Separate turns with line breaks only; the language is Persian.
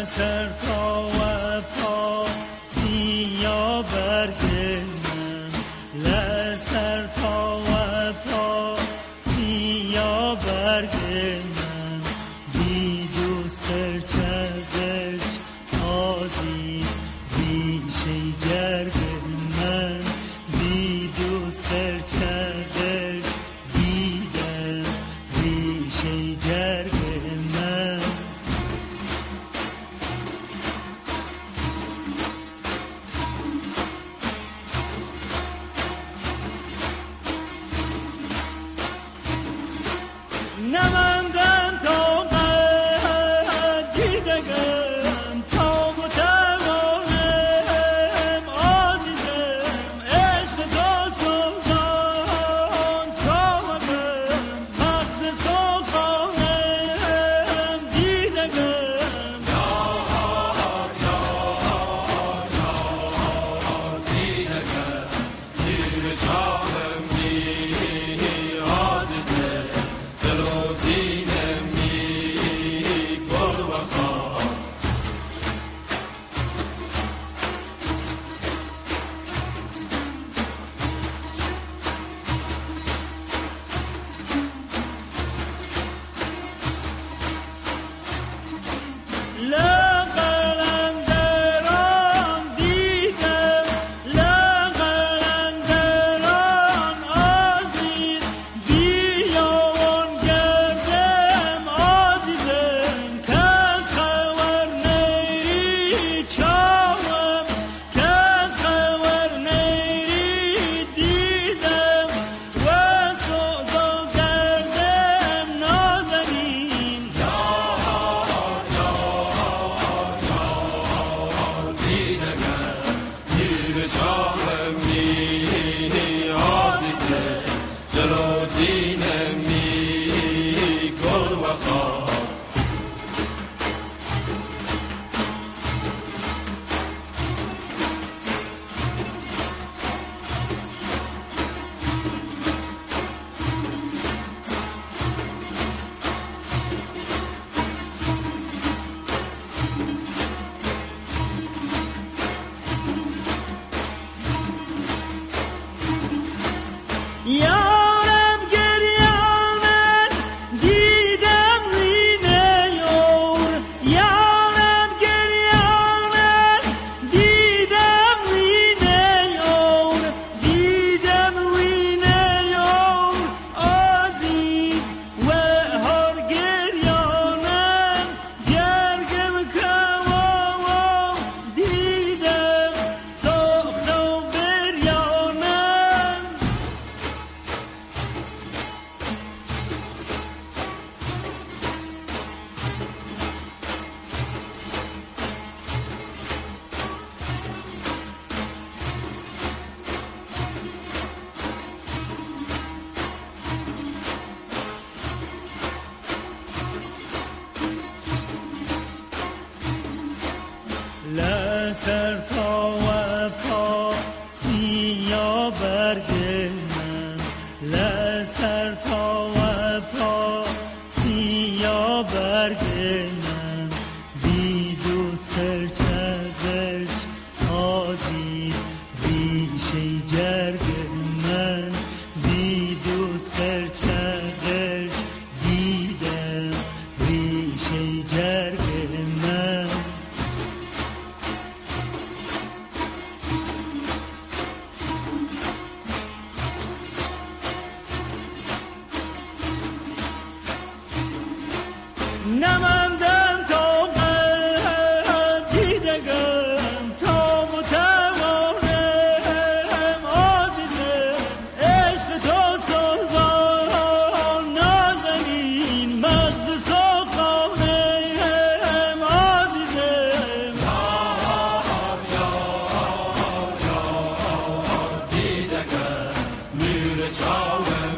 لسر تا و پا سیا برگ من، لسر تا و پا سیا برگ من، بی دوست پرچه درچ عزیز ریشه جرگ من، بی دوست پرچه درچ دیدم ریشه جرگ من. نماندن تا قد دیدگم تا بتوانم عزیزم عشق تو سوزان چاوگم مغز سوخانم دیدگم
دیدگم زیر چاهم بینی عزیزم دلو دینم می گل و خواب
لقلندران دیدم لقلندران عزیز بیاون گردم عزیزم کس خبر نیری چاوم کس خبر نیری دیدم و سوزا کردم نازنین
دیدگم زیر چاهم بینی عزیزم دلو دینم می گل و خواب
یارم گریانم دیدم وینه یار یارم گریانم دیدم وینه یار دیدم وینه یار عزیز و هر گریانم گرگم کمام دیدم ساخت و بریانم لسر تا و پا سیا برگ من، لسر تا و پا سیا برگ من، بی دوست پرچه درچ عزیز ریشه جرگ من، بی دوست پرچه درچ دیدم ریشه جرگ من. نماندن تا قد دیدگم تا بتوانم عزیزم عشق تو سوزان نازنین مغز سوخانم عزیزم
دیدگم نور چاهم